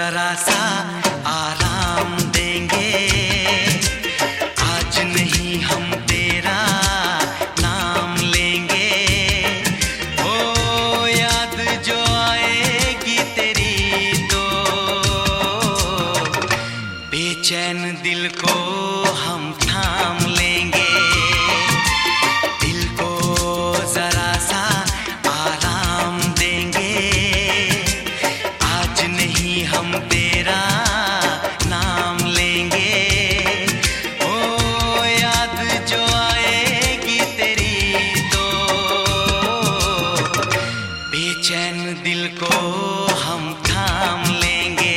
जरा सा आराम देंगे, आज नहीं हम तेरा नाम लेंगे। ओ याद जो आएगी तेरी तो बेचैन दिल को हम थाम लेंगे। दिल को जरा सा आराम देंगे, आज नहीं हम तेरा नाम लेंगे। ओ याद जो आएगी तेरी तो बेचैन दिल को हम थाम लेंगे।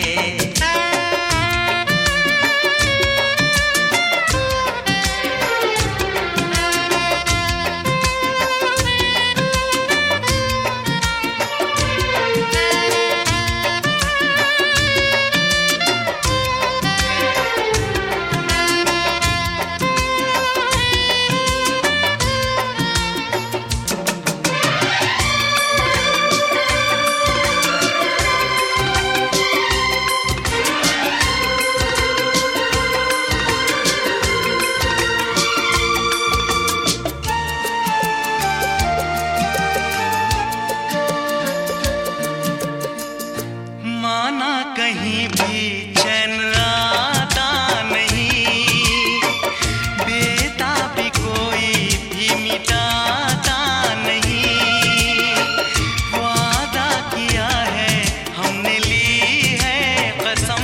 माना कहीं भी चैन आता नहीं, बेताबी कोई भी मिटाता नहीं। वादा किया है हमने, ली है कसम,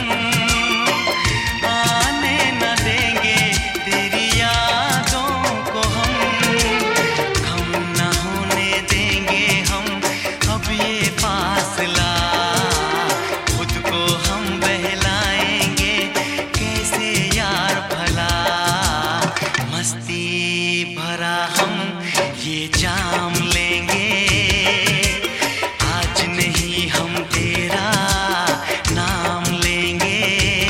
आने न देंगे तेरी यादों को हम। कम न होने देंगे हम अब ये फासला, हम बहलाएंगे कैसे यार भला। मस्ती भरा हम ये जाम लेंगे, आज नहीं हम तेरा नाम लेंगे।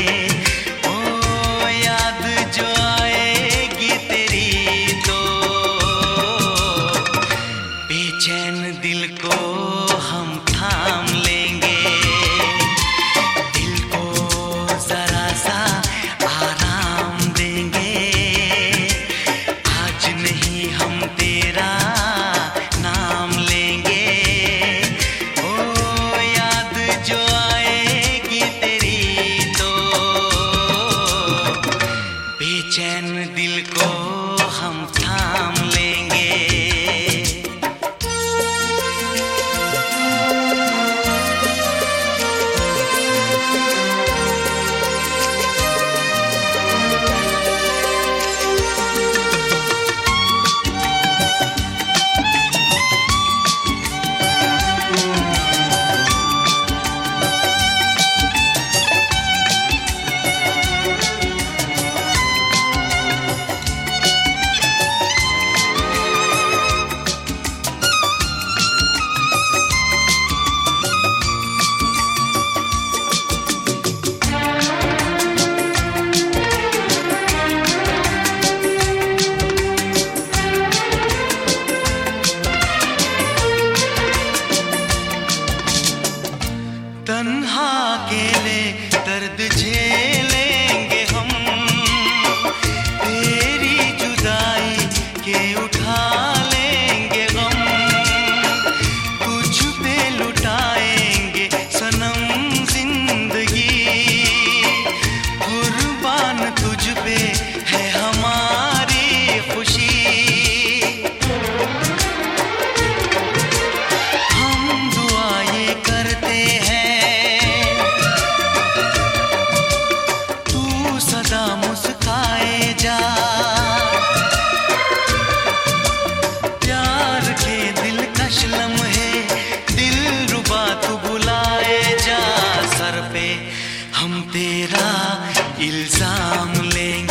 ओ याद जो आएगी तेरी तो बेचैन दिल को हम थाम लेंगे। जरा सा आराम देंगे, आज नहीं हम तेरा नाम लेंगे। ओ याद जो आएगी तेरी तो बेचैन दिल को हम थाम लेंगे। तन्हा अकेले दर्द झेलेंगे हम, तेरी जुदाई के उठा लेंगे गम। तुझ पे लुटाएंगे सनम जिंदगी, कुर्बान तुझ पे है हमारी खुशी। हम दुआ ये करते हैं सदा मुस्काए जा, प्यार के दिलकश लम्हे दिलरुबा तू बुलाए जा। सर पे हम तेरा इल्जाम लेंगे,